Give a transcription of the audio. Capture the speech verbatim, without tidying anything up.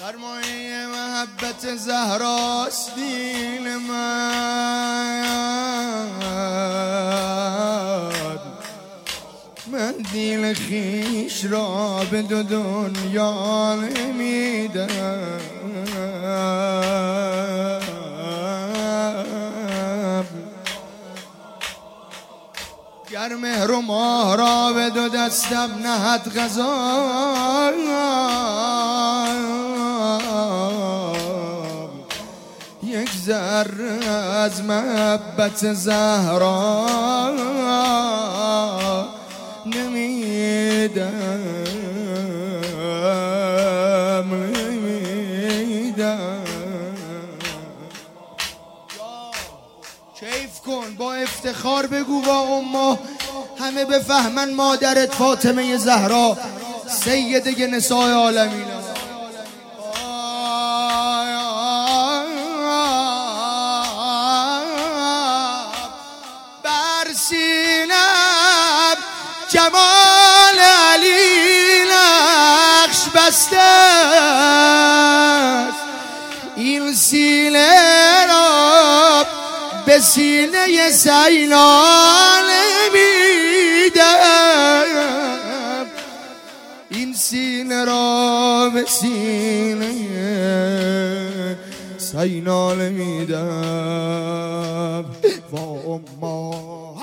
سرمایه محبت زهراست دین من، من دیل خیش را به دو دنیا نمیدم. گر مهر و ماه را به دو دستم نهد قضا، یک ذره از محبت زهرا نمیدم، نمیدم. کیف کن با افتخار بگو با امه همه بفهمن مادرت فاطمه زهرا سیده نساء عالمین. بر سینم جمال علی نقش بسته است، این سینه را به سینه سینال میدم، این سینه را به سینه سینال میدم. و اما